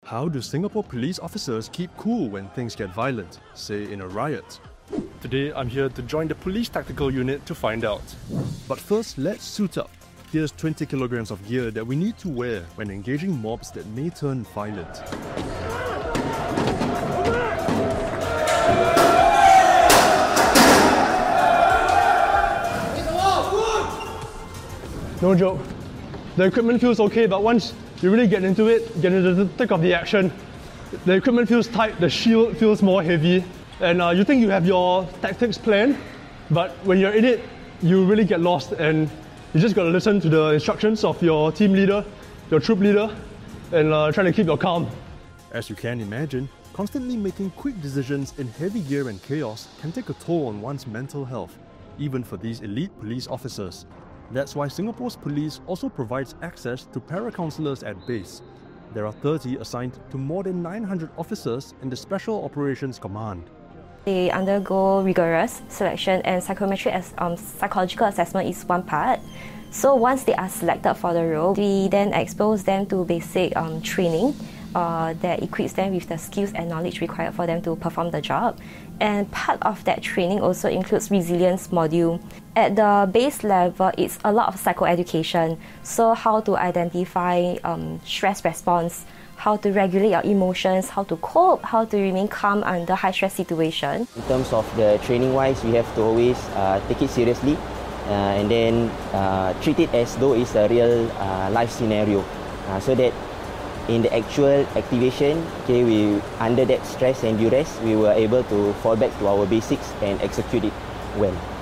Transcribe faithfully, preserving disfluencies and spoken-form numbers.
How do Singapore police officers keep cool when things get violent, say in a riot? Today, I'm here to join the police tactical unit to find out. But first, let's suit up. Here's twenty kilograms of gear that we need to wear when engaging mobs that may turn violent. No joke. The equipment feels okay, but once you really get into it, get into the thick of the action, the equipment feels tight, the shield feels more heavy, and uh, you think you have your tactics planned, but when you're in it, you really get lost, and you just gotta listen to the instructions of your team leader, your troop leader, and uh, try to keep your calm. As you can imagine, constantly making quick decisions in heavy gear and chaos can take a toll on one's mental health, even for these elite police officers. That's why Singapore's police also provides access to para-counsellors at base. There are thirty assigned to more than nine hundred officers in the Special Operations Command. They undergo rigorous selection, and psychometric as, um, psychological assessment is one part. So once they are selected for the role, we then expose them to basic um, training uh, that equips them with the skills and knowledge required for them to perform the job. And part of that training also includes resilience module. At the base level, it's a lot of psychoeducation. So how to identify um, stress response, how to regulate your emotions, how to cope, how to remain calm under high stress situation. In terms of the training wise, we have to always uh, take it seriously uh, and then uh, treat it as though it's a real uh, life scenario, uh, so that in the actual activation, okay, we under that stress and duress, we were able to fall back to our basics and execute it well.